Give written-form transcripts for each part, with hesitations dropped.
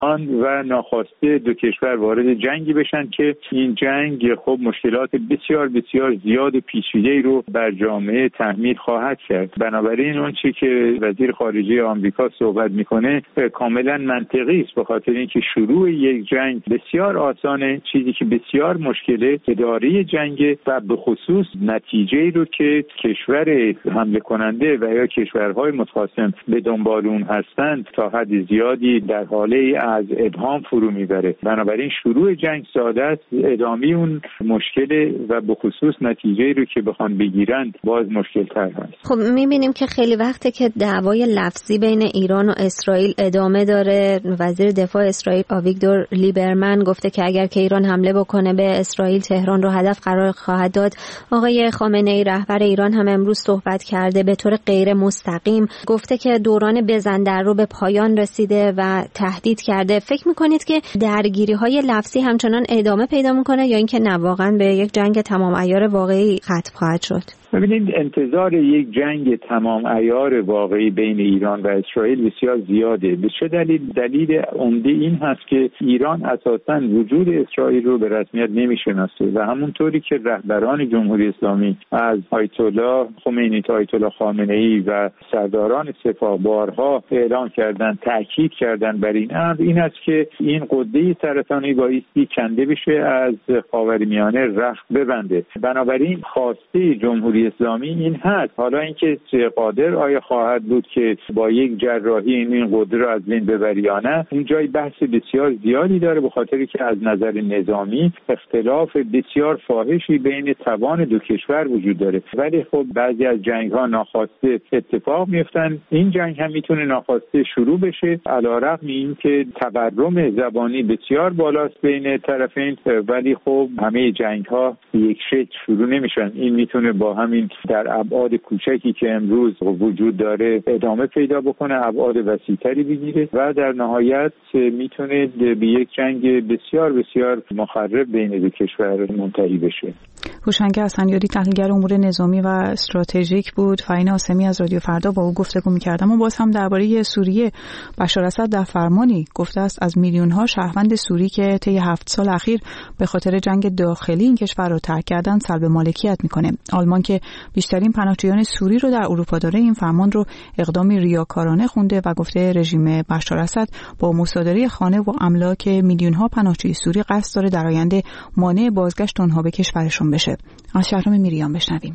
و ناخواسته دو کشور وارد جنگی بشن که این جنگ خب مشکلات بسیار بسیار زیاد و پیچیده‌ای رو بر جامعه تحمیل خواهد کرد. بنابراین اون چیزی که وزیر خارجه آمریکا صحبت میکنه کاملا منطقی است، به خاطر اینکه شروع یک جنگ بسیار آسانه، چیزی که بسیار مشکله اداره جنگ و به خصوص نتیجه‌ای رو که کشور حمله کننده و یا کشورهای متخاصم به دنبال اون هستند تا حد زیادی در حاله از ابهام فرو میبره. بنابراین شروع جنگ ساده است، ادامه اون مشکل و به خصوص نتیجه‌ای رو که بخوان بگیرن باز مشکل تر هست. خب میبینیم که خیلی وقته که دعوای لفظی بین ایران و اسرائیل ادامه داره. وزیر دفاع اسرائیل آویگدور لیبرمن گفته که اگر که ایران حمله بکنه به اسرائیل تهران رو هدف قرار خواهد داد. آقای خامنه‌ای رهبر ایران هم امروز صحبت کرده به طور غیر مستقیم، گفته که دوران بزن رو به پایان رسیده و تهدید کرده. فکر میکنید که درگیری‌های لفظی همچنان ادامه پیدا میکنه یا اینکه نه واقعا به یک جنگ تمام عیار واقعی ختم خواهد شد؟ ببینید انتظار یک جنگ تمام عیار واقعی بین ایران و اسرائیل بسیار زیاده. به چه دلیل؟ دلیل عمده این هست که ایران اساساً وجود اسرائیل رو به رسمیت نمیشناسه و همونطوری که رهبران جمهوری اسلامی از آیت الله خمینی تا آیت الله خامنه‌ای و سرداران سپاه بارها اعلام کردن، تاکید کردن بر این امر، این است که این قده سرطانی بایستی کنده بشه، از خاورمیانه رخت ببنده. بنابراین خواسته جمهوری اسلامی این هست. حالا اینکه قادر آیا خواهد بود که با یک جراحی این قدره رو از بین ببره یا نه، این جای بحث بسیار زیادی داره، به خاطری که از نظر نظامی اختلاف بسیار فاحشی بین توان دو کشور وجود داره. ولی خب بعضی از جنگ‌ها ناخواسته اتفاق میفتن. این جنگ هم میتونه ناخواسته شروع بشه، علی‌رغم اینکه تورم زبانی بسیار بالاست بین طرفین، ولی خب همه جنگ‌ها یک شکل شروع نمیشن. این میتونه با همین در ابعاد کوچکی که امروز وجود داره ادامه پیدا بکنه، ابعاد وسیع‌تری بگیره و در نهایت میتونه به یک جنگ بسیار بسیار مخرب بین دو کشور منتهی بشه. هوشنگ حسنیاری تحلیلگر امور نظامی و استراتژیک بود. فاین آسمی از رادیو فردا با او گفتگو می‌کردم و باز هم درباره سوریه. بشار اسد در فرمانی گفته است از میلیون‌ها شهروند سوری که طی 7 سال اخیر به خاطر جنگ داخلی این کشور را ترک کردن سلب مالکیت می‌کنه. آلمان که بیشترین پناهجویان سوری رو در اروپا داره این فرمان رو اقدامی ریاکارانه خونده و گفته رژیم بشار اسد با مصادره خانه و املاک میلیون‌ها پناهجوی سوری قصد داره در آینده مانع بازگشت آنها به کشورشون بشه. از شهرام میریان بشنویم.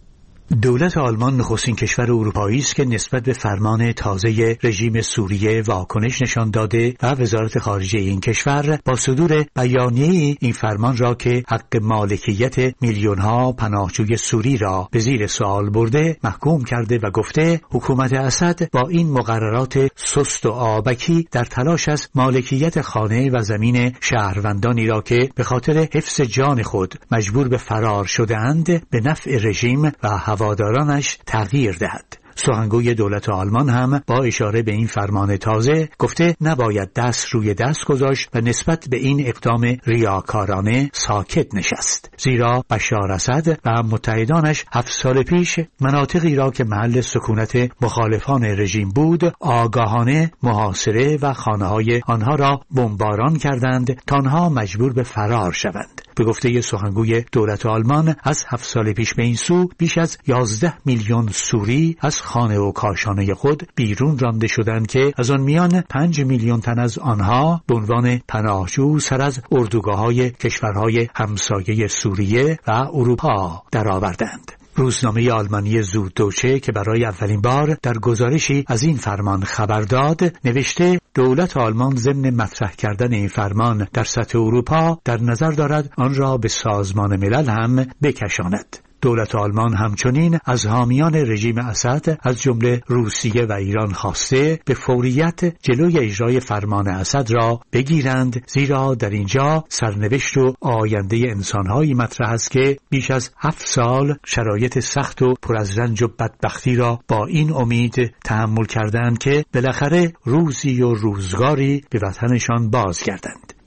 دولت آلمان نخستین کشور اروپایی است که نسبت به فرمان تازه رژیم سوریه واکنش نشان داده و وزارت خارجه این کشور با صدور بیانیه این فرمان را که حق مالکیت میلیون‌ها پناهجوی سوری را به زیر سوال برده محکوم کرده و گفته حکومت اسد با این مقررات سست و آبکی در تلاش است مالکیت خانه و زمین شهروندانی را که به خاطر حفظ جان خود مجبور به فرار شده‌اند به نفع رژیم و هوادارانش تغییر دهد. سخنگوی دولت آلمان هم با اشاره به این فرمان تازه گفته نباید دست روی دست گذاشت و نسبت به این اقدام ریاکارانه ساکت نشست، زیرا بشار اسد و متحدانش 7 سال پیش مناطقی را که محل سکونت مخالفان رژیم بود آگاهانه محاصره و خانه‌های آنها را بمباران کردند تا آنها مجبور به فرار شوند. به گفته سخنگوی دولت آلمان از 7 سال پیش به این سو بیش از 11 میلیون سوری از خانه و کاشانه خود بیرون رانده شدند که از آن میان 5 میلیون تن از آنها به عنوان پناهجو سر از اردوگاه‌های کشورهای همسایه سوریه و اروپا درآوردند. روزنامه آلمانی زوددوچه که برای اولین بار در گزارشی از این فرمان خبر داد نوشته دولت آلمان ضمن مطرح کردن این فرمان در سطح اروپا در نظر دارد آن را به سازمان ملل هم بکشاند. دولت آلمان همچنین از حامیان رژیم اسد از جمله روسیه و ایران خواسته به فوریت جلوی اجرای فرمان اسد را بگیرند، زیرا در اینجا سرنوشت و آینده انسان‌هایی مطرح است که بیش از 7 سال شرایط سخت و پر از رنج و بدبختی را با این امید تحمل کردند که بالاخره روزی و روزگاری به وطنشان بازگردند.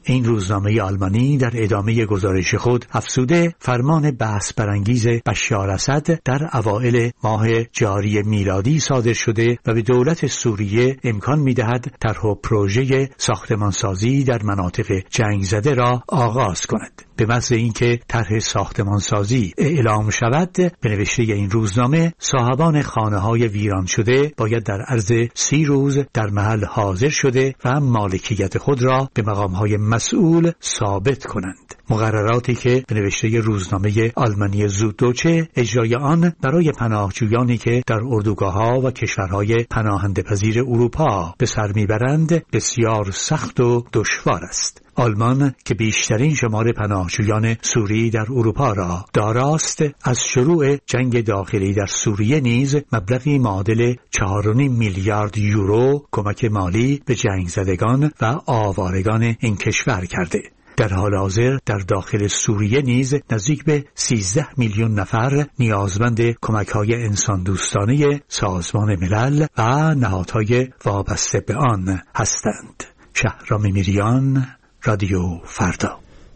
این روزنامه آلمانی در ادامه گزارش خود افزوده فرمان بحث برانگیز بشار اسد در اوایل ماه جاری میلادی صادر شده و به دولت سوریه امکان می‌دهد طرح و پروژه ساختمانسازی در مناطق جنگ زده را آغاز کند. به محض اینکه طرح ساختمانسازی اعلام شود، به نوشته این روزنامه صاحبان خانه‌های ویران شده باید در عرض 30 روز در محل حاضر شده و مالکیت خود را به مقام‌های مسئول ثابت کنند. مقرراتی که به نوشته روزنامه آلمانی زودوچه اجرای آن برای پناهجویانی که در اردوگاه‌ها و کشورهای پناهنده‌پذیر اروپا به سر میبرند بسیار سخت و دشوار است. آلمان که بیشترین شمار پناهجویان سوری در اروپا را داراست، از شروع جنگ داخلی در سوریه نیز مبلغی معادل 4.5 میلیارد یورو کمک مالی به جنگ زدگان و آوارگان این کشور کرده. در حال حاضر در داخل سوریه نیز نزدیک به 13 میلیون نفر نیازمند کمک‌های انسان دوستانه سازمان ملل و نهادهای وابسته به آن هستند. شهرام میریان، رادیو فردا.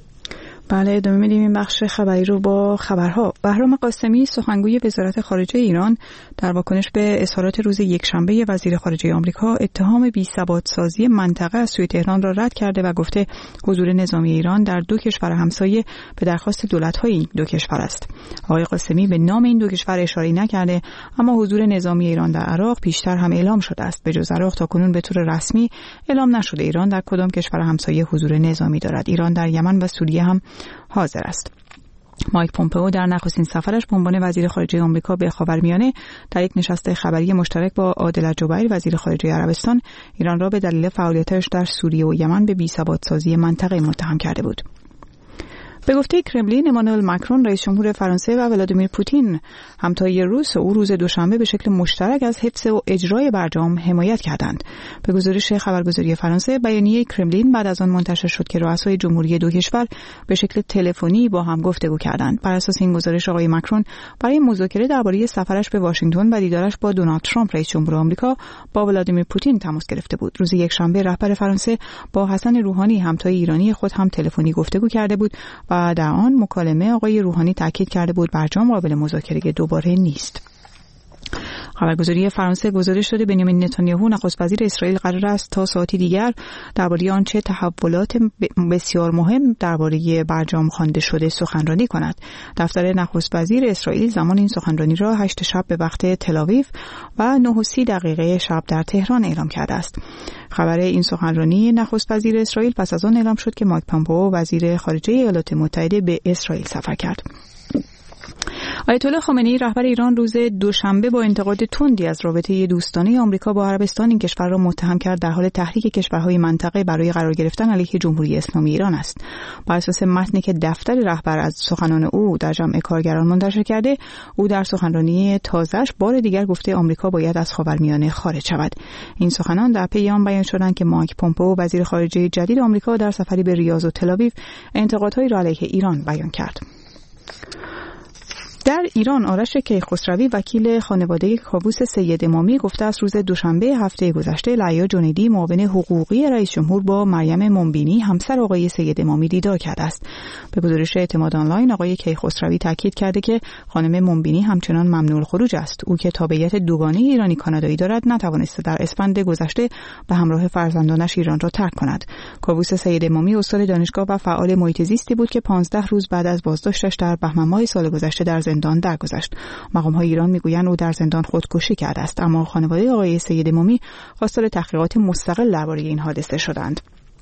بله، ادامه میدیم این بخش خبری رو با خبرها. بهرام قاسمی سخنگوی وزارت خارجه ایران در واکنش به اظهارات روز یکشنبه وزیر خارجه آمریکا اتهام بی‌ثبات‌سازی منطقه از سوی تهران را رد کرده و گفته حضور نظامی ایران در 2 کشور همسایه به درخواست دولت‌های این 2 کشور است. آقای قاسمی به نام این 2 کشور اشاره نکرده، اما حضور نظامی ایران در عراق پیشتر هم اعلام شده است. به جز عراق تاکنون به طور رسمی اعلام نشده ایران در کدام کشور همسایه حضور نظامی دارد. ایران در یمن و سوریه هم حاضر است. مایک پومپئو در نخستین سفرش به عنوان وزیر خارجه آمریکا به خاورمیانه در یک نشست خبری مشترک با عادل جبیر وزیر خارجه عربستان ایران را به دلیل فعالیتش در سوریه و یمن به بی‌ثبات‌سازی منطقه متهم کرده بود. به گفته کرملین، امانوئل ماکرون رئیس جمهور فرانسه و ولادیمیر پوتین همتای روس او روز دوشنبه به شکل مشترک از حفظ و اجرای برجام حمایت کردند. به گزارش خبرگزاری فرانسه، بیانیه کرملین بعد از آن منتشر شد که رؤسای جمهوری 2 کشور به شکل تلفنی با هم گفتگو کردند. بر اساس این گزارش آقای ماکرون برای مذاکره درباره سفرش به واشنگتن و دیدارش با دونالد ترامپ رئیس جمهور آمریکا با ولادیمیر پوتین تماس گرفته بود. روز یکشنبه رهبر فرانسه با حسن روحانی همتای ایرانی خود هم تلفنی گفتگو کرده بود و در آن مکالمه آقای روحانی تاکید کرده بود برجام قابل مذاکره دوباره نیست. خبرگزاری فرانسه گزارش داده بنیامین نتانیاهو نخست وزیر اسرائیل قرار است تا ساعتی دیگر درباره آنچه تحولات بسیار مهم درباره برجام خوانده شده سخنرانی کند. دفتر نخست وزیر اسرائیل زمان این سخنرانی را 8 شب به وقت تل‌آویو و 9:30 شب در تهران اعلام کرده است. خبر این سخنرانی نخست وزیر اسرائیل پس از آن اعلام شد که مایک پومپئو وزیر خارجه ایالات متحده به اسرائیل سفر کرد. آیت الله خامنه‌ای رهبر ایران روز دوشنبه با انتقاد تندی از رابطه دوستانه آمریکا با عربستان این کشور را متهم کرد در حال تحریک کشورهای منطقه برای قرار گرفتن علیه جمهوری اسلامی ایران است. بر اساس متنی که دفتر رهبر از سخنان او در جمع کارگران منتشر کرده، او در سخنرانی تازه‌اش بار دیگر گفته آمریکا باید از خاورمیانه خارج شود. این سخنان در پی آن بیان شدند که مایک پومپئو وزیر خارجه جدید آمریکا در سفری به ریاض و تل‌آویو انتقادهایی را علیه ایران بیان کرد. در ایران آرش کیخسروی وکیل خانواده کاووس سید امامی گفته است روز دوشنبه هفته گذشته لعیا جنیدی معاون حقوقی رئیس جمهور با مریم منبینی همسر آقای سید امامی دیدار کرده است. به گزارش اعتماد آنلاین آقای کیخسروی تاکید کرده که خانم منبینی همچنان ممنوع الخروج است. او که تابعیت دوگانه ایرانی کانادایی دارد نتوانسته در اسفند گذشته به همراه فرزندانش ایران را ترک کند. کاووس سید امامی استاد دانشگاه و فعال محیط زیستی بود که 15 روز بعد از بازداشتش در بهمن ماه سال گذشته در زندان درگذشت. مقام‌های ایران میگویند او در زندان خودکشی کرده است، اما خانواده آقای سید امامی خواستار تحقیقات مستقل درباره این حادثه شدند.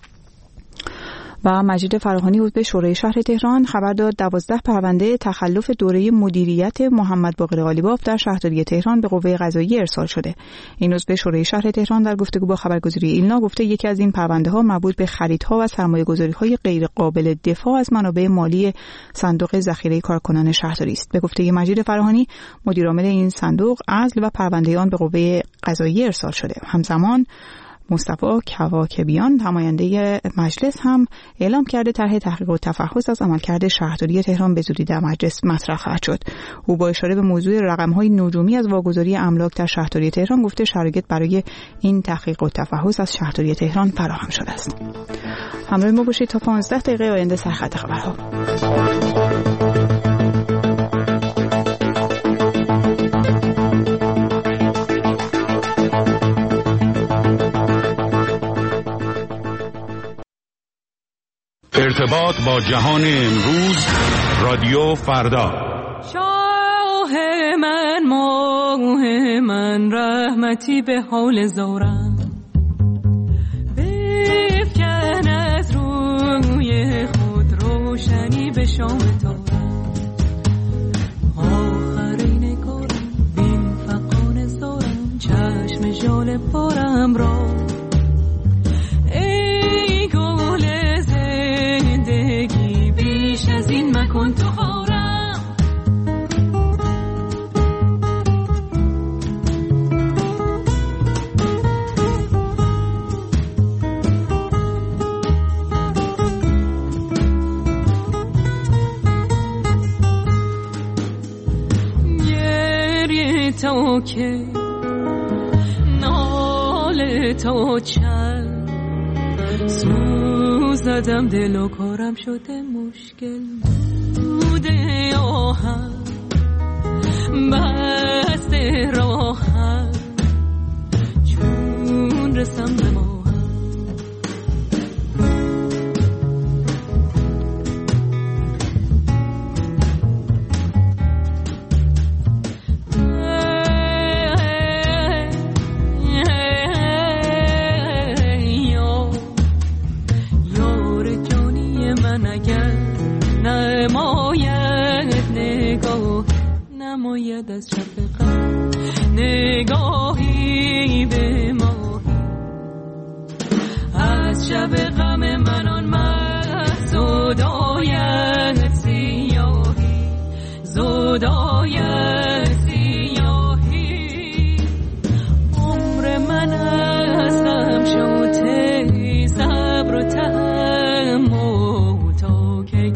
و مجید فراهانی عضو شورای شهر تهران خبر داد 12 پرونده تخلف دوره مدیریت محمد باقر قالیباف در شهرداری تهران به قوه قضاییه ارسال شده. این عضو شورای شهر تهران در گفتگو با خبرگزاری ایلنا گفته یکی از این پرونده‌ها مربوط به خریدها و سرمایه‌گذاری‌های غیر قابل دفاع از منابع مالی صندوق ذخیره کارکنان شهرداری است. به گفته مجید فراهانی مدیر عامل این صندوق عزل و پرونده آن به قوه قضاییه ارسال شده. همزمان مصطفی کواکبیان نماینده مجلس هم اعلام کرده طرح تحقیق و تفحص از عملکرد شهرداری تهران به زودی در مجلس مطرح خواهد شد. او با اشاره به موضوع رقم‌های نجومی از واگذاری املاک در شهرداری تهران گفته شرایط برای این تحقیق و تفحص از شهرداری تهران فراهم شده است. همراه ما باشید تا 15 دقیقه آینده سرخط خبرها. ارتباط با جهان امروز، رادیو فردا. شاه من، ماه من، رحمتی به حال زارم، بفکن از روی خود روشنی به شام تارم. آخرین کارم بین فقان زارم، چشم ژاله پارم را. ای گل زندگی بیش از این مکن تو خارم. گریه تا که ناله تا چند، سوزدم دل و کارم شده مشکل بوده آهم، بسته راهم چون رسم به ماهم. نماید از شفقت نگاهی به ماهی، از شب غم من آن مست زداید سیاهی، زداید سیاهی. عمر من از غم شده صبر و تحمل تا کی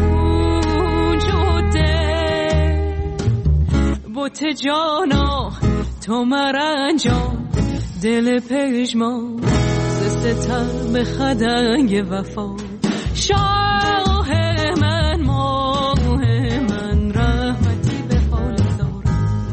بوت جانا تو مرنجان، دل پژمان ستم به خدنگ وفا. شاه من، ماه من، رحمتی به حال زارم.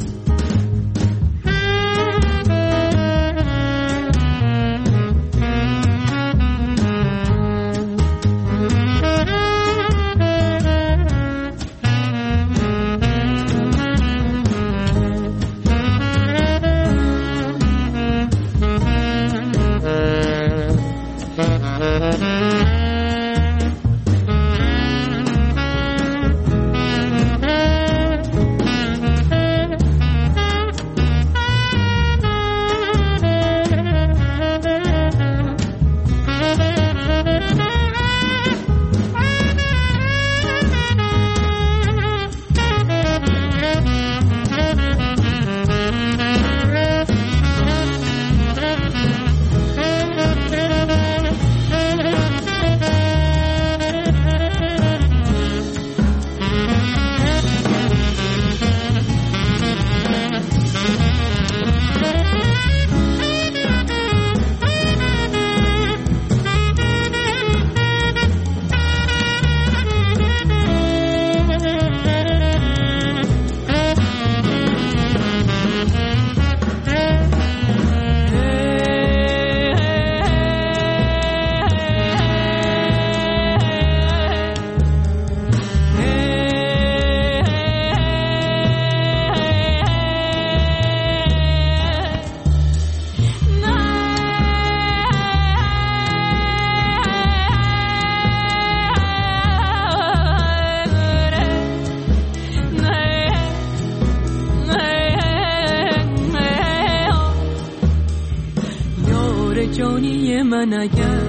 جانی من اگر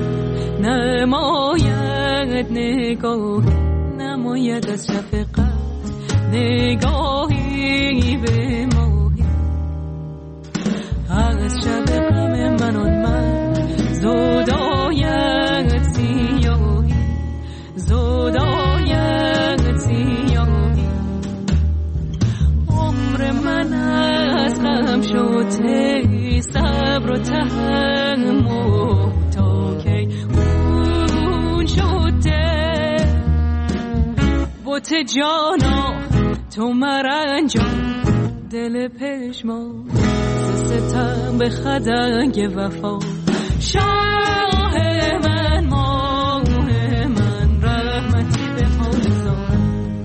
نماید نگاه، نماید از شفقت نگاهی به ماهی، از شب غم من آن من زداید سیاهی، زداید سیاهی. عمر من از غم شده صبر و تحمل تا کی خون شده بوت جانا تو مرنجان دل پشمان ستم به خدنگ وفا شاه من ماه من رحمتی به حالزان.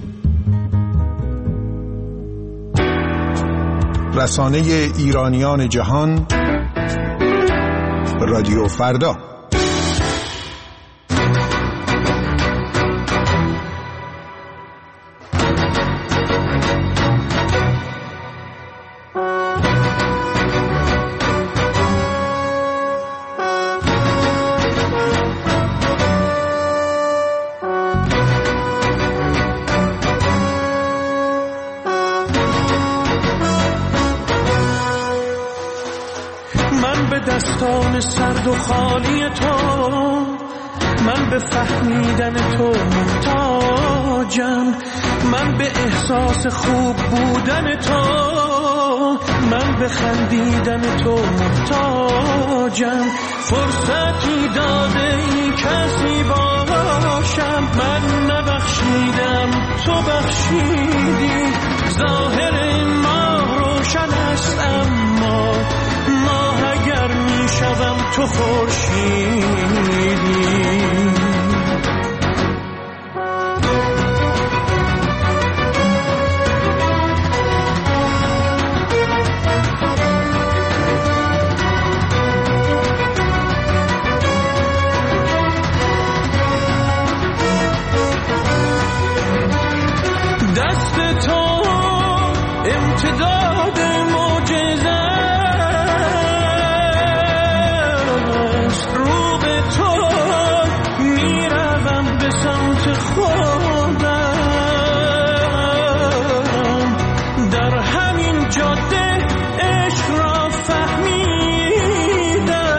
رسانه ایرانیان جهان رادیو فردا. دستان سرد و خالی تو من به فهمیدن تو محتاجم، من به احساس خوب بودن تو، من به خندیدن تو محتاجم. فرصتی داده ای کسی باشم، من نبخشیدم تو بخشیدی. ظاهر ما روشن است اما ماه اگر می شوم تو خورشیدی. دست تو امتداد معجزه است، رو به تو میروم به سمت خودم. در همین جاده عشق را فهمیدم،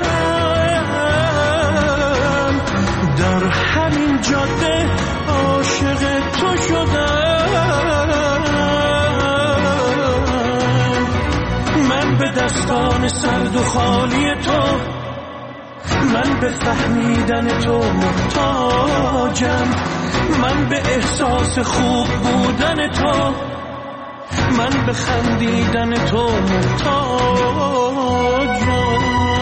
در همین جاده عاشق تو شدم. به دستان سرد و خالی تو، من به فهمیدن تو محتاجم، من به احساس خوب بودن تو، من به خندیدن تو محتاجم.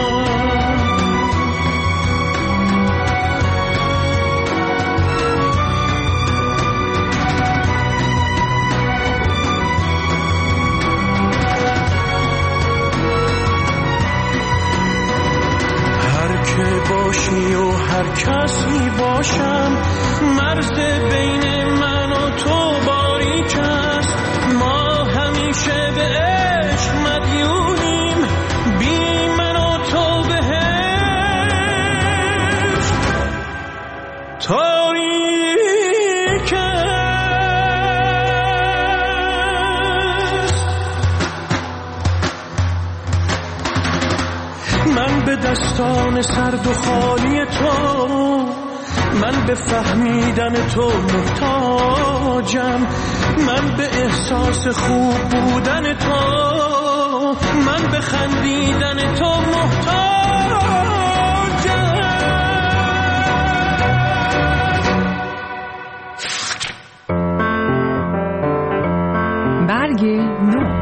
باشی و هر کسی باشم، مرز بین من و تو باریک است. ما همیشه به عشق مدیونیم، بی من و تو بهشت تاریک است. من به دستان سرد و خالی تو، من به فهمیدن تو محتاجم، من به احساس خوب بودن تو، من به خندیدن تو محتاجم. برگ نو.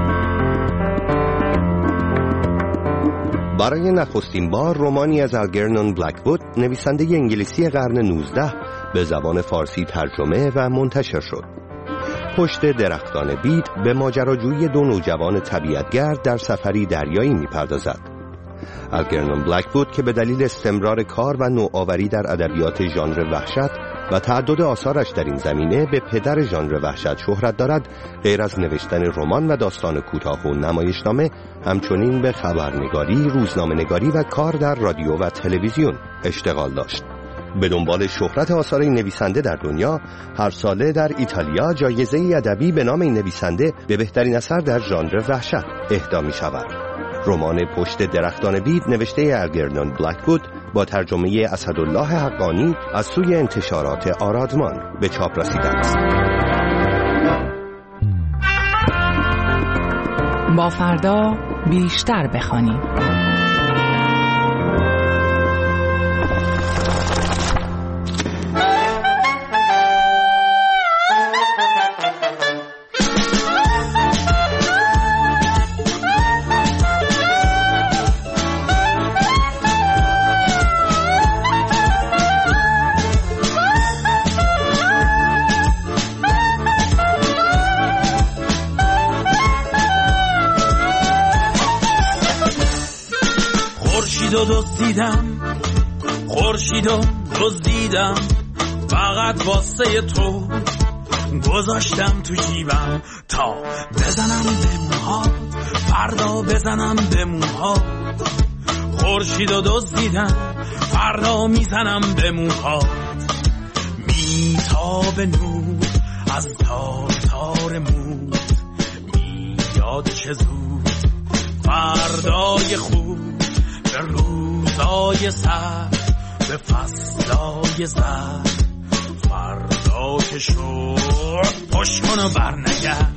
برای نخستین بار رمانی از الگرنون بلک‌وود، نویسنده انگلیسی قرن 19، به زبان فارسی ترجمه و منتشر شد. پشت درختان بید به ماجراجویی دو نوجوان طبیعتگرد در سفری دریایی می‌پردازد. الگرنون بلک‌وود که به دلیل استمرار کار و نوآوری در ادبیات ژانر وحشت و تعدد آثارش در این زمینه به پدر ژانر وحشت شهرت دارد، غیر از نوشتن رمان و داستان کوتاه و نمایشنامه، همچنین به خبرنگاری، روزنامه‌نگاری و کار در رادیو و تلویزیون اشتغال داشت. به دنبال شهرت آثار این نویسنده در دنیا، هر ساله در ایتالیا جایزه ادبی به نام این نویسنده به بهترین اثر در ژانر وحشت اهدا می شود. رمان پشت درختان بید نوشته الگرنون بلک‌وود با ترجمه اسدالله حقانی از سوی انتشارات آرادمان به چاپ رسیده است. با فردا بیشتر بخوانیم. دزدیدم، خورشیدو دزدیدم، فقط واسه تو گذاشتم تو جیبم تا بزنم به موهات، فردا بزنم به موهات. خورشیدو دزدیدم، فردا میزنم به موهات. میتاب نور از تار تار موت، میاد چه زود فردای خوب، به روزای سر، به فصلای زر. فردا که شد پشت کن و برنگرد.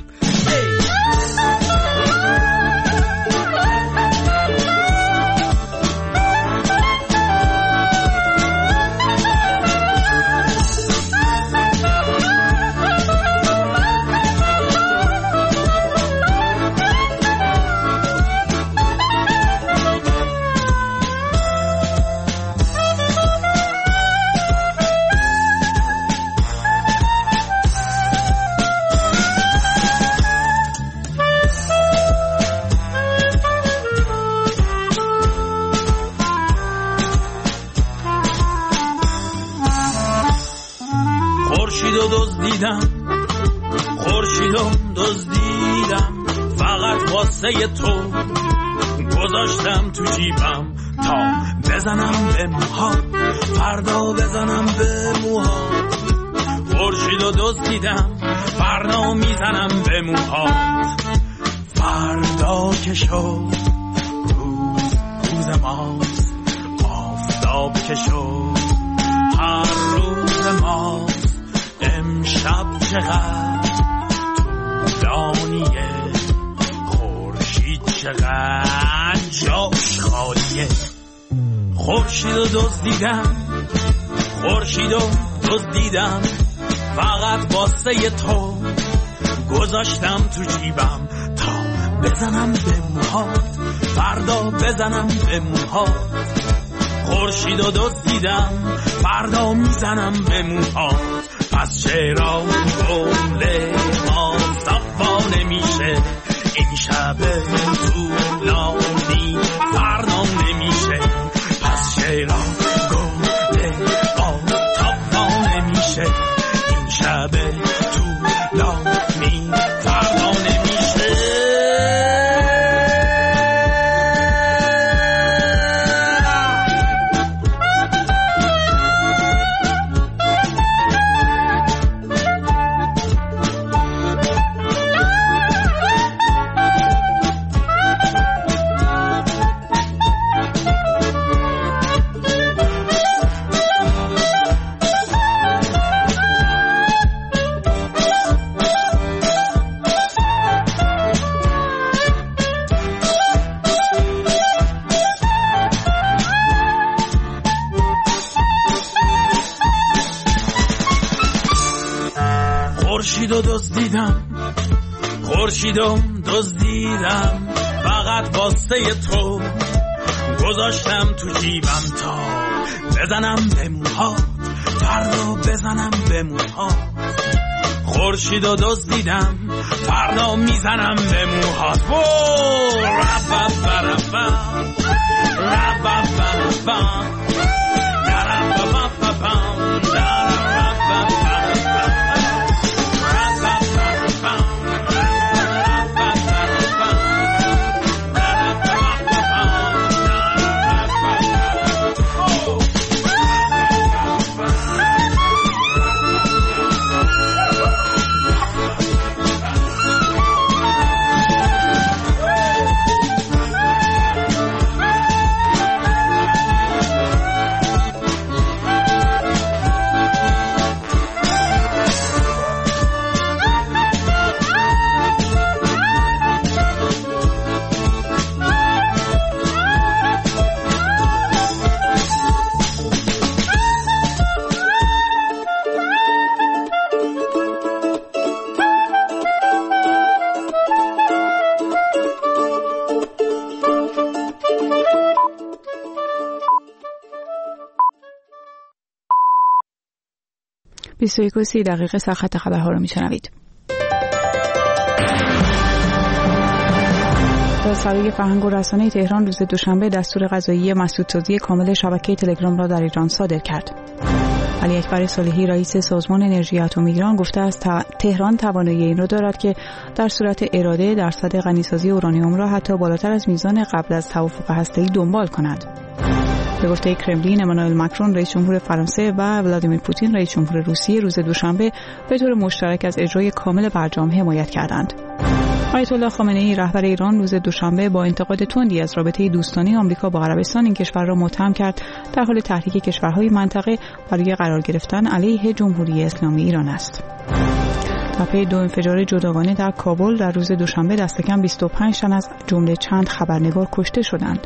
خورشیدو دزدیدم، فقط واسه تو گذاشتم تو جیبم تا بزنم به موهات، فردا بزنم به موهات. خورشیدو دزدیدم، فردا میزنم به موهات. فردا که شد روز ماست، آفتاب که شد هر روز ماست. امشب چقدر طولانیه، خورشید چقدر جاش خالیه. خورشیدو دزدیدم، خورشیدو دزدیدم، فقط واسه تو گذاشتم تو جیبم تا بزنم به موهات، فردا بزنم به موهات. خورشیدو دزدیدم، فردا میزنم به موهات. پس چرا گل ما صفا نمیشه، این شب طولانی فردا نمیشه. پس چرا گل ما صفا نمیشه، این شب طولانی فردا نمیشه. خورشیدو دزدیدم، فقط واسه تو گذاشتم تو جیبم تا بزنم به موهات، فردا بزنم به موهات. خورشیدو دزدیدم، فردا میزنم به موهات. بیست و 30 دقیقه سرخط خبرها رو میشنوید. سرای فرهنگ و رسانه تهران روز دوشنبه دستور قضایی مسدودسازی کامل شبکه تلگرام را در ایران صادر کرد. علی اکبر صالحی رئیس سازمان انرژی اتمی ایران گفته است تهران توانایی این را دارد که در صورت اراده درصد غنیسازی اورانیوم را حتی بالاتر از میزان قبل از توافق هسته‌ای دنبال کند. به گفته کرملین، امانوئل ماکرون رئیس جمهور فرانسه و ولادیمیر پوتین رئیس جمهور روسیه روز دوشنبه به طور مشترک از اجرای کامل برجام حمایت کردند. آیت الله خامنه‌ای رهبر ایران روز دوشنبه با انتقاد تندی از رابطه دوستانه آمریکا با عربستان این کشور را متهم کرد در حال تحریک کشورهای منطقه برای قرار گرفتن علیه جمهوری اسلامی ایران است. در پی 2 انفجار جداگانه در کابل در روز دوشنبه دست کم 25 تن از جمله چند خبرنگار کشته شدند.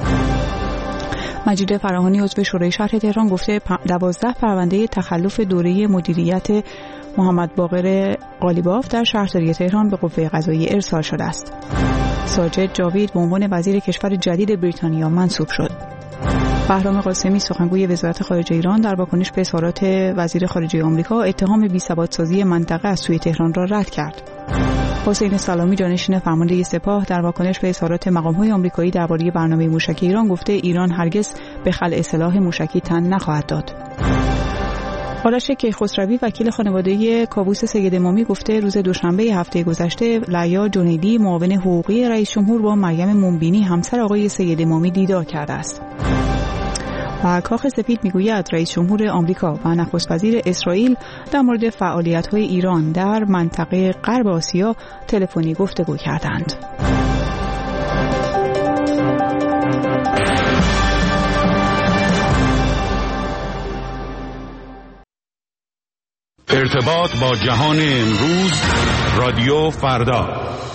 مجید فراهانی عضو شورای شهر تهران گفته 12 پرونده تخلف دوره مدیریت محمد باقر قالیباف در شهرداری تهران به قوه قضاییه ارسال شده است. ساجد جاوید به عنوان وزیر کشور جدید بریتانیا منصوب شد. بهرام قاسمی سخنگوی وزارت خارجه ایران در واکنش به اظهارات وزیر خارجه آمریکا اتهام بی‌ثبات‌سازی منطقه از سوی تهران را رد کرد. حسین سلامی جانشین فرمانده سپاه در واکنش به اظهارات مقام‌های آمریکایی درباره برنامه موشکی ایران گفته ایران هرگز به خلع سلاح موشکی تن نخواهد داد. آرش کیخسروی وکیل خانواده کاووس سید امامی گفته روز دوشنبه هفته گذشته لیا جنیدی معاون حقوقی رئیس جمهور با مریم منبینی همسر آقای سید امامی دیدار کرده است. و کاخ سفید میگوید رئیس جمهور آمریکا و نخست وزیر اسرائیل در مورد فعالیت‌های ایران در منطقه غرب آسیا تلفنی گفتگو کردند. ارتباط با جهان امروز، رادیو فردا.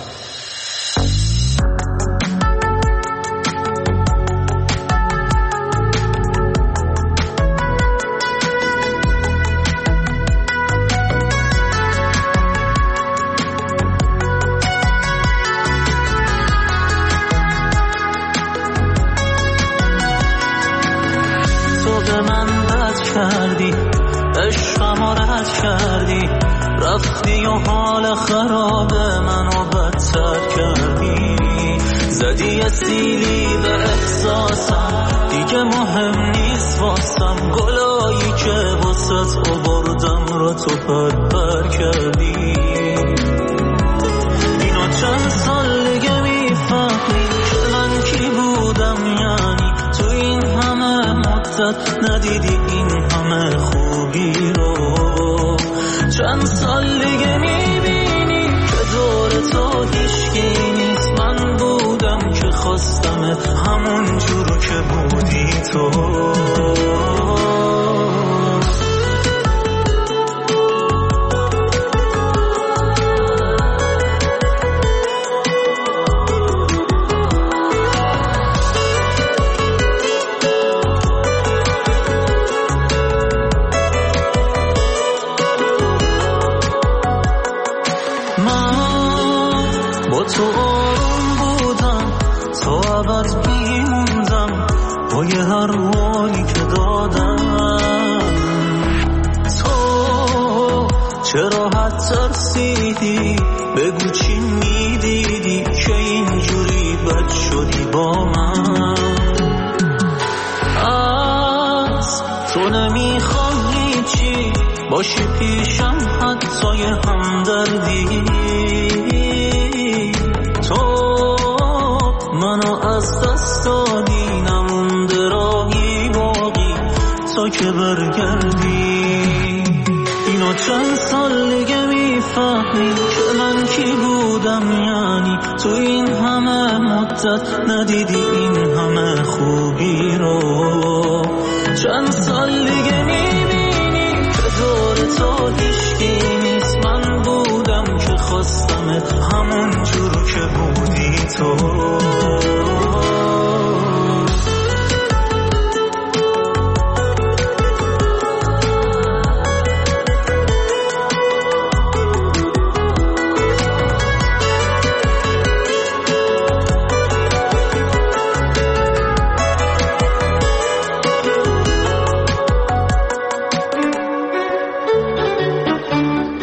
رفتی و حال خراب منو بدتر کردی، زدی سیلی به احساسم، دیگه مهم نیست واسم گلایی که واسط آوردم را تو پر کردی. اینو چند سال دیگه میفهمی که من کی بودم، یعنی تو این همه مدت ندیدی این همه خوبی رو. چند سال دیگه میبینی که دور تو هیچکی نیست، من بودم که خواستمت همون جور که بودی تو. تو آروم بودم، تو عوض بیموندم با یه هر حالی که دادم. تو چرا حتی ترسیدی بگو چی میدیدی که اینجوری بد شدی با من. از تو نمیخوام هیچی باشی پیشم، حتی یه همدردی. منو از دست دادی، نمونده راهی باقی تا که برگردی. اینو چند سال دیگه میفهمی که من کی بودم، یعنی تو این همه مدت ندیدی این همه خوبی رو. چند سال دیگه میبینی که دور تو هیچکی نیست، من بودم که خواستمت همون جور که بودی تو.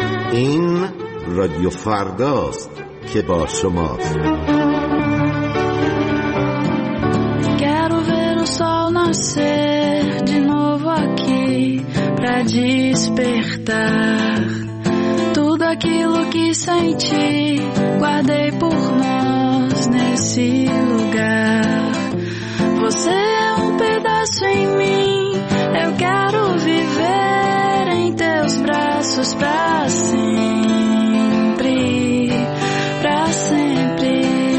این رادیو فرداست که با شماست. nascer de novo aqui pra despertar tudo aquilo que senti, guardei por nós nesse lugar. Você é um pedaço em mim, eu quero viver em teus braços pra sempre, pra sempre.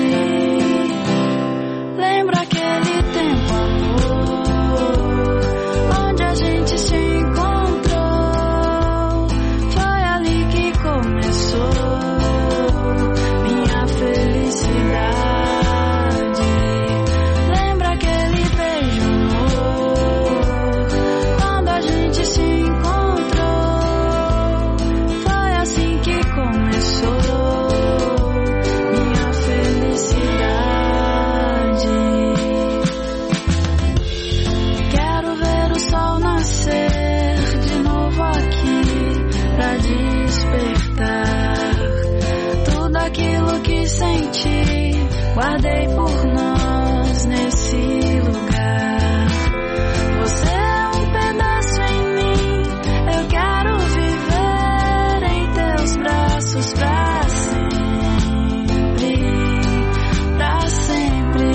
Lembra aquele tempo, amor, onde a gente se encontrou? Foi ali que começou minha felicidade. Lembra aquele beijo, amor, quando a gente se encontrou? Foi assim que começou minha felicidade. Quero ver o sol nascer de novo aqui pra despertar tudo aquilo que senti, guardei por nós nesse lugar. Você é um pedaço em mim, eu quero viver em teus braços pra sempre, pra sempre.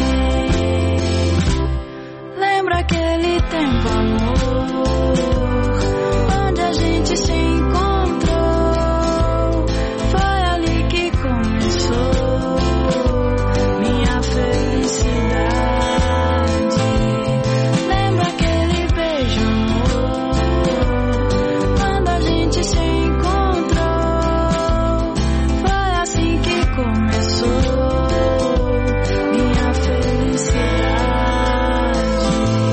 Lembra aquele tempo, amor, onde a gente se encontrou? Foi ali que começou minha felicidade. Lembra aquele beijo, amor, quando a gente se encontrou? Foi assim que começou minha felicidade.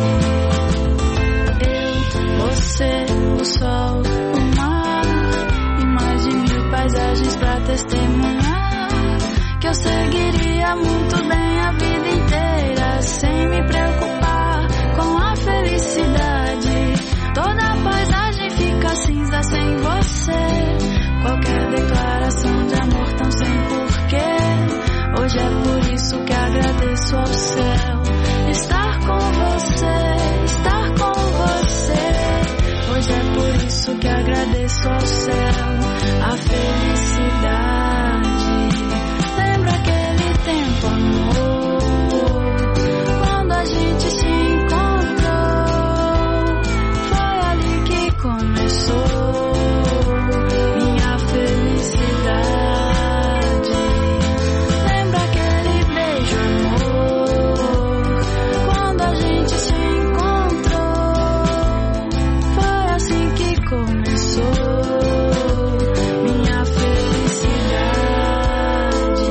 Eu, você, o sol, o mar e mais de 1000 paisagens pra testemunhar que eu seguiria muito bem a vida inteira sem me preocupar com a felicidade. Toda a paisagem fica cinza sem você, qualquer declaração de amor tão sem porquê. Hoje é por isso que agradeço ao céu estar com você, estar com você. Hoje é por isso que agradeço ao céu a felicidade. Lembra aquele tempo, amor, quando a gente se encontrou? Foi ali que começou minha felicidade. Lembra aquele beijo, amor, quando a gente se encontrou? Foi assim que começou minha felicidade.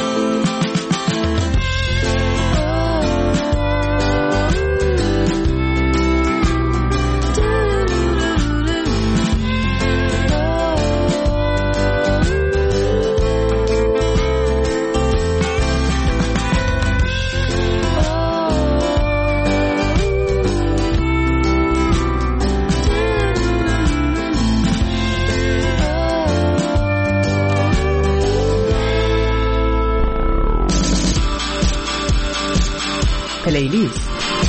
پلیلیست.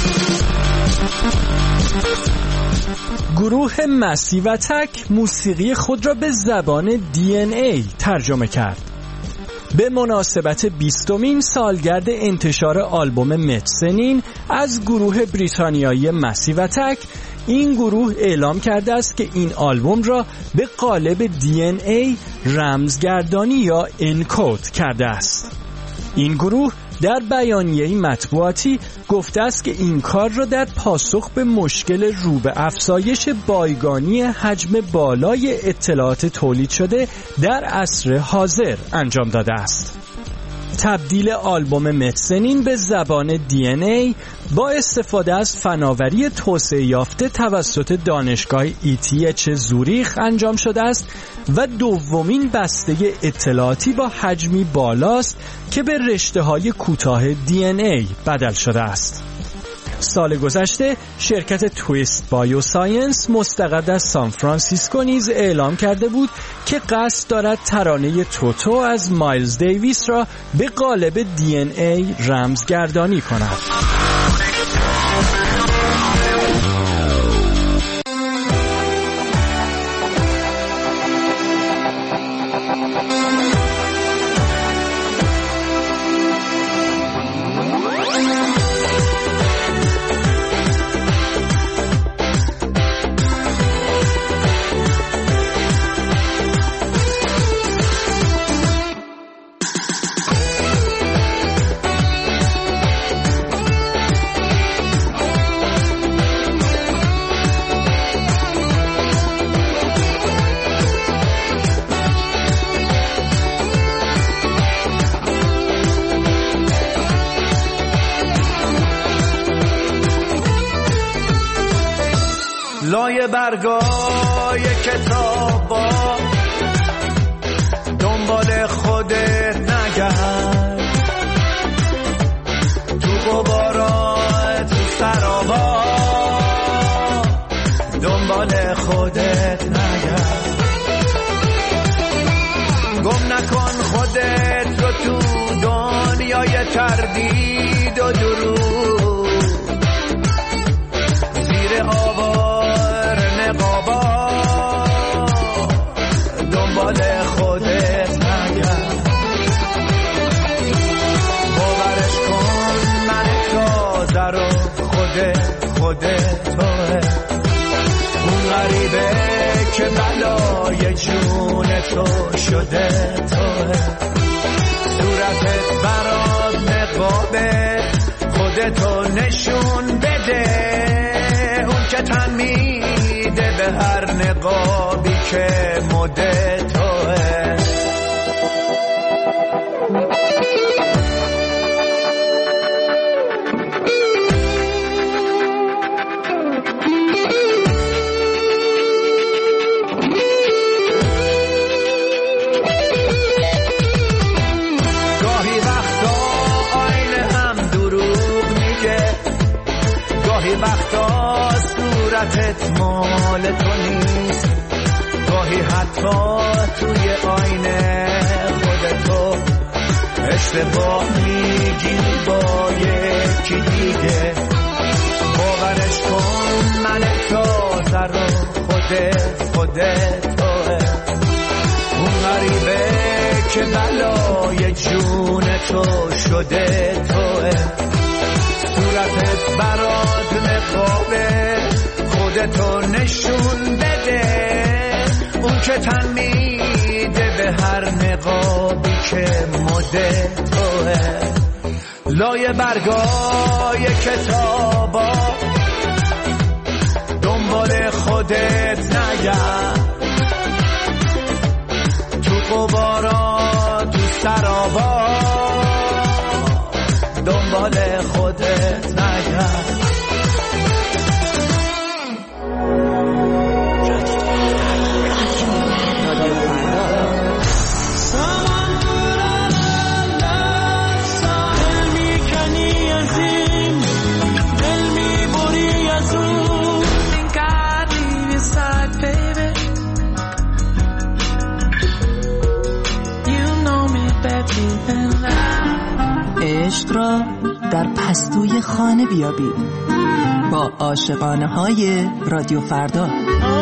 گروه مسی و تک موسیقی خود را به زبان DNA ترجمه کرد. به مناسبت 20مین سالگرد انتشار آلبوم متسنین از گروه بریتانیایی مسی و تک، این گروه اعلام کرده است که این آلبوم را به قالب DNA رمزگردانی یا انکود کرده است. این گروه در بیانیه‌ای مطبوعاتی گفته است که این کار را در پاسخ به مشکل رو به افزایش بایگانی حجم بالای اطلاعات تولید شده در عصر حاضر انجام داده است. تبدیل آلبوم متسنین به زبان DNA با استفاده از فناوری توسعه یافته توسط دانشگاه ETH زوریخ انجام شده است و دومین بسته اطلاعاتی با حجمی بالاست که به رشته‌های کوتاه DNA بدل شده است. سال گذشته شرکت تویست بایوساینس مستقر از سان فرانسیسکو نیز اعلام کرده بود که قصد دارد ترانه توتو از مایلز دیویس را به قالب DNA رمزگردانی کند. لای برگای کتابا دنبال خودت نگرد، تو غبارات تو سرابا دنبال خودت نگرد. گم نکن خودت رو تو دنیای تردید و دروغ، زیر آوار نقابا دنبال خودت نگرد. باورش کن من تازه رو خودت توه، اون غریبه که بلای جون تو شده توه. صورتت برات نقابه، خودتو نشون بده، اون که تن میده به هر نقابی که مده توه. وقتا صورتت مال تو نیست، گاهی حتی توی آینه خودتو اشتباه میگیری با یکی دیگه. باورش کن من تازه رو خودت توه، اون غریبه که بلای جون تو شده توه. صورتت برات نقابه، خودتو نشون بده، اون که تن میده به هر نقابی که مده توه. لای برگای کتابا دنبال خودت نگرد، تو غبارا تو سرابا دنبال خودت نگرد. عشق را در پستوی خانه بیابید با عاشقانه های رادیو فردا.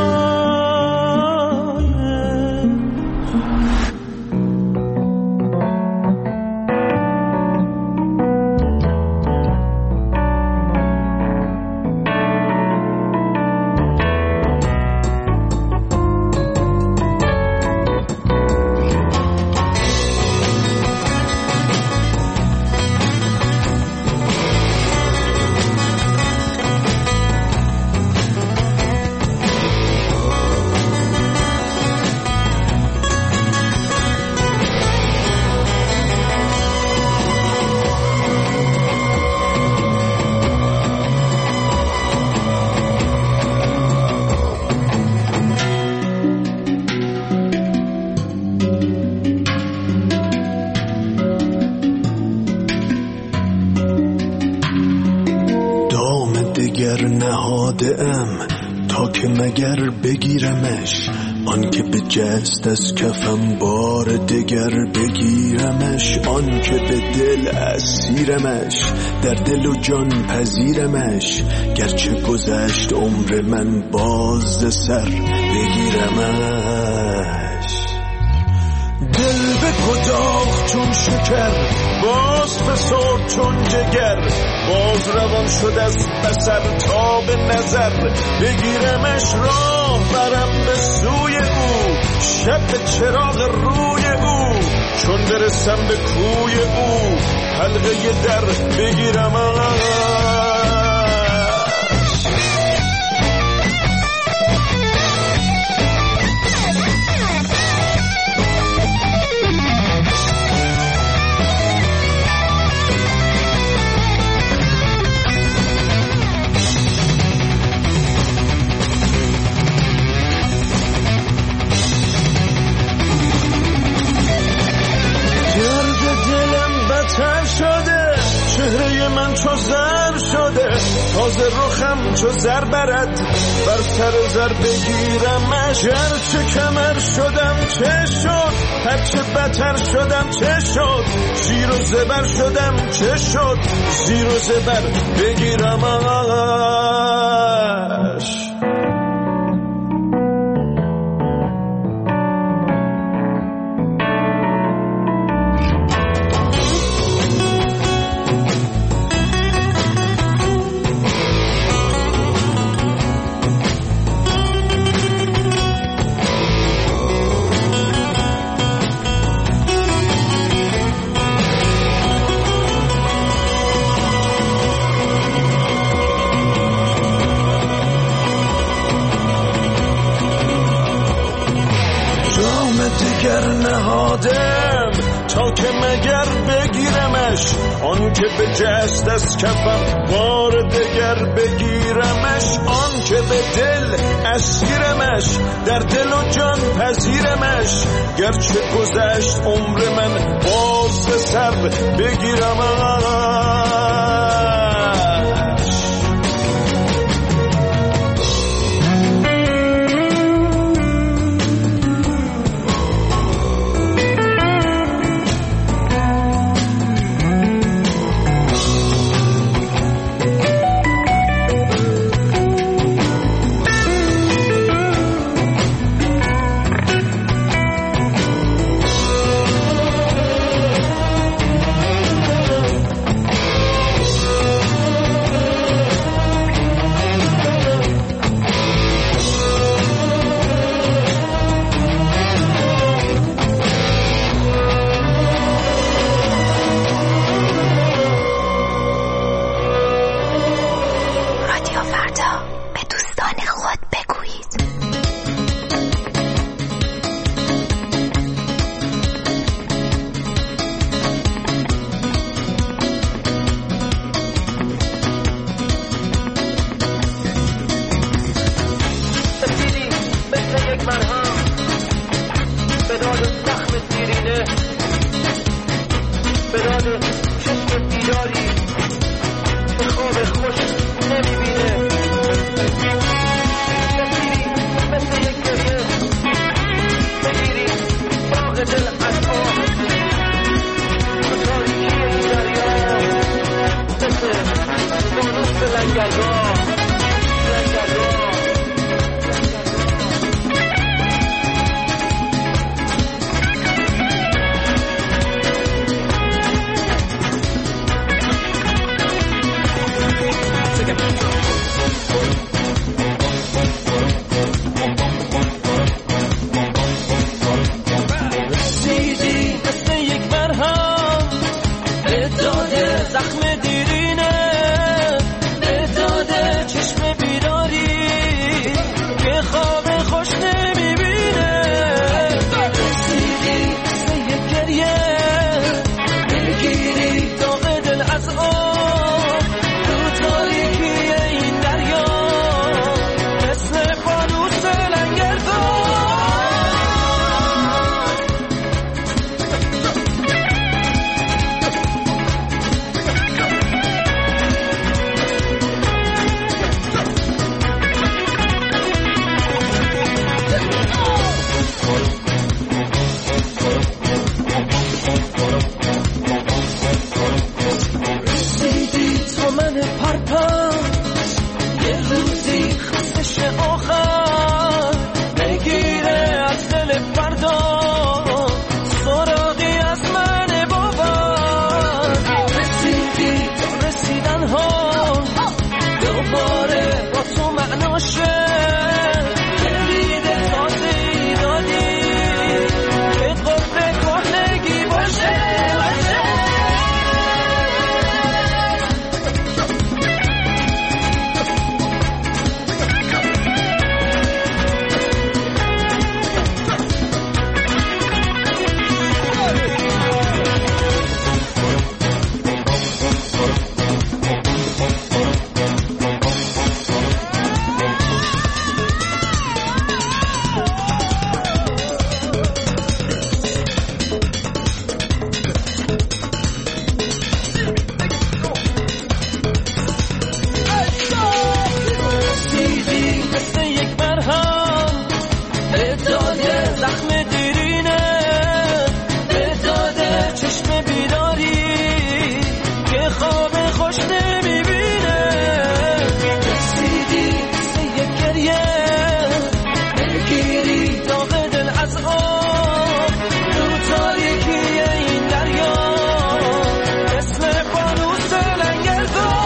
تا که مگر بگیرمش، آن که به جست از کفم بار دگر بگیرمش، آن که به دل اسیرمش، در دل و جان پذیرمش، گرچه گذشت عمر من باز سر بگیرمش. دل به کداخ چون شکر، باز فسرد چون جگر، باز روان شد از اثر تا به نظر بگیرمش. راه برم به سوی او، شب چراغ روی او، چون برسم به کوی او، حلقه در بگیرمش. تازه رخم چو زر برد بر سر زر بگیرمش. هرچه کمر شدم چه شد، هرچه بتر شدم چه شد، زیر و زبر شدم چه شد، زیر و زبر بگیرمش. نهادم تا که مگر بگیرمش، آن که به جست از کفم بار دگر بگیرمش. آن که به دل اسیرمش، در دل و جان پذیرمش. گرچه گذشت عمر من باز به سر بگیرمش. داغ دل از آب رو تاریکی این دریا اسم فانوس لنگردار.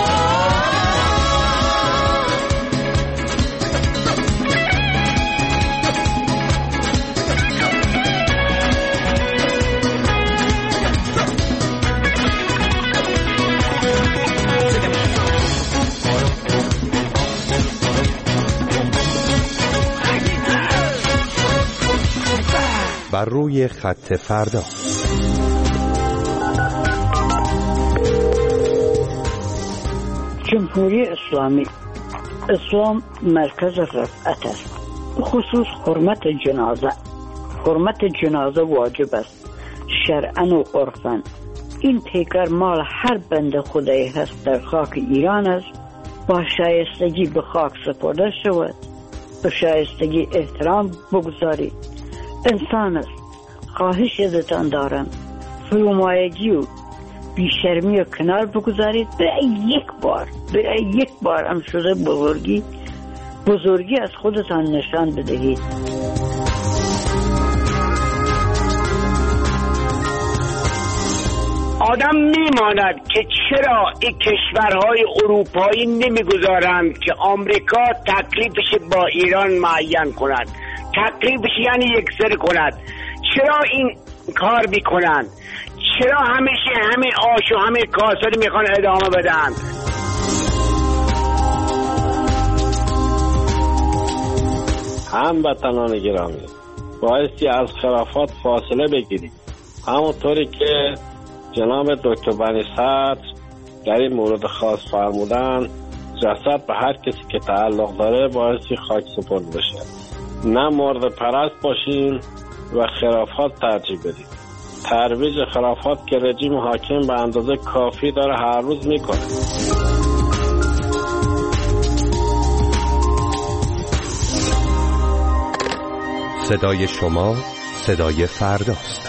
بر روی خط فردا. جمهوری اسلامی، اسلام مرکز رفعت است، خصوص حرمت جنازه واجب است شرعاً و عرفاً. این پیکر مال هر بنده خدایی هست در خاک ایران است، با شایستگی به خاک سپرده شود، به شایستگی احترام بگذارید. انسان است، خواهش ازتان دارم فرومایگی و بیشرمی و کنار بگذارید. به یک بار هم شده بزرگی از خودتان نشان بدهید. آدم میماند که چرا این کشورهای اروپایی نمیگذارند که آمریکا تکلیفش با ایران معین کند، تکلیفش یعنی یکسر کند. چرا این کار میکنند؟ چرا همیشه همه آش و همه کاسه میخوان ادامه بدن؟ هموطنان گرامی، بایستی از خرافات فاصله بگیرید. همونطوری که جناب دکتر بنی صدر در این مورد خاص فرمودن، جسد به هر کسی که تعلق داره بایستی خاک سپرد بشه. نه مورد پرست باشین و خرافات ترجیح بدید. ترویج خرافات که رژیم حاکم به اندازه کافی داره هر روز میکنه. صدای شما صدای فرداست.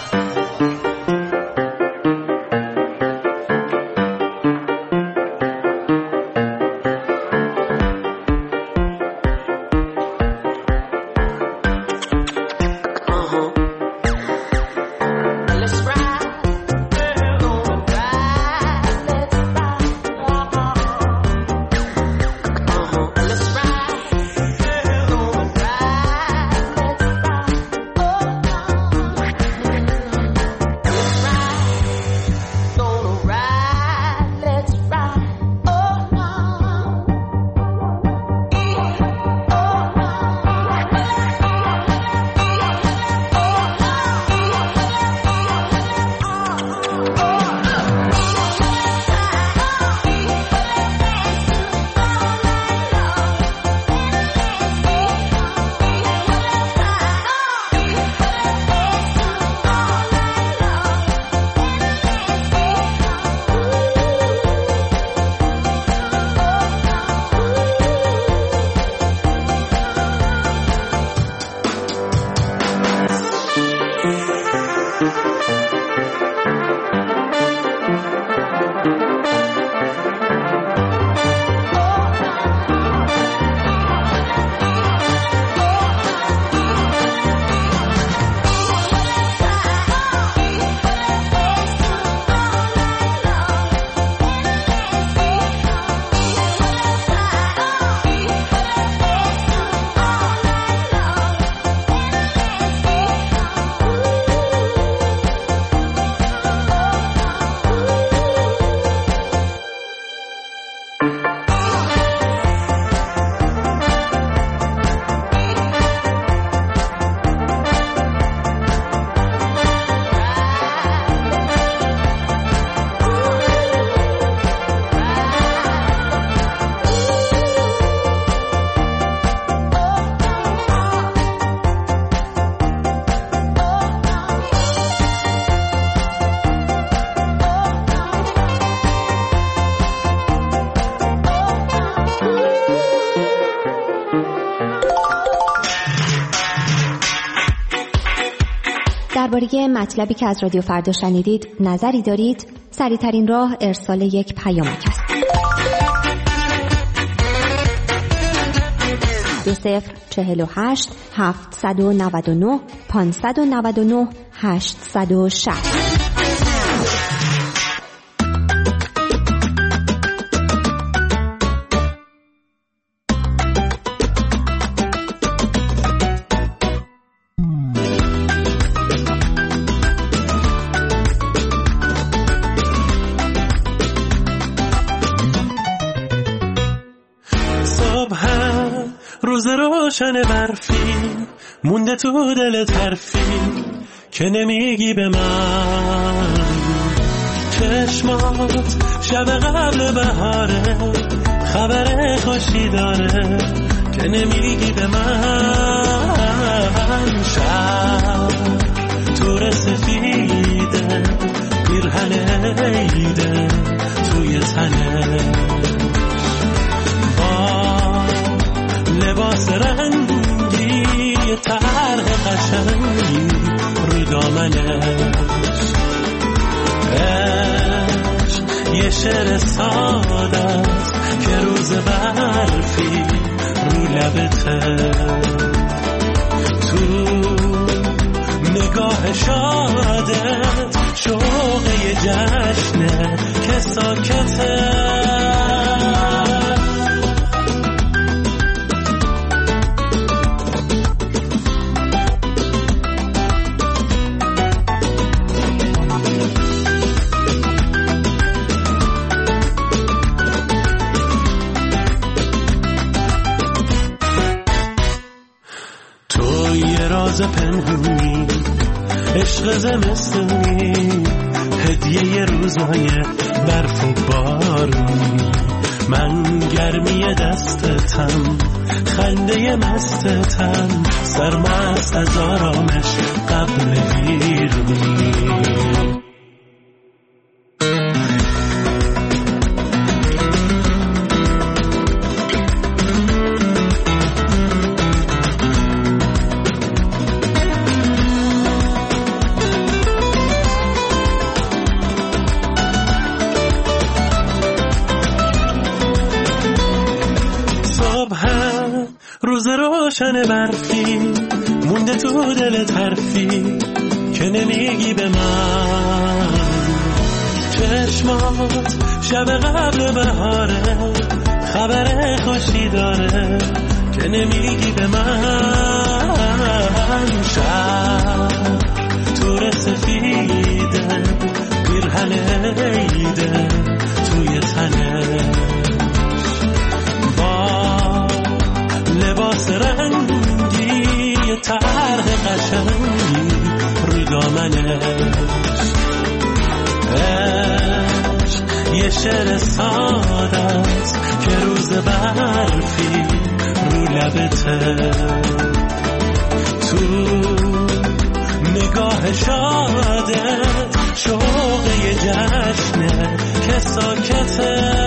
درباره مطلبی که از رادیو فردا شنیدید نظری دارید؟ سریع‌ترین راه ارسال یک پیامک است. 2048 799 599 860. روز روشن برفی مونده تو دل طرفی که نمیگی به من، چشمات شب قبل بهاره خبر خوشی داره که نمیگی به من، شب تور سفیده پیرهن عیده توی تنه لباس رنگی طرح قشنگی رو دامنش، عشق یه شعر ساده است که روز برفی رو لبته، تو نگاه شادت شوق یه جشنه که ساکته. راز پنهونی عشق زمستونی هدیه روزهای برف و بارونی، من گرمی دستتم خنده مستتم سرمست از آرامش قبل بیرونی. روز روشن برفی مونده تو دل طرفی که نمیگی به من، چشمات شب قبل بهاره خبر خوشی داره که نمیگی به من، شب تور سفیده پیرهن عیده توی تنه لباس رنگی طرح قشنگی رو دامنش، عشق یه شعر ساده است که روز برفی رو لبته، تو نگاه شادت شوق یه جشنه که ساکته.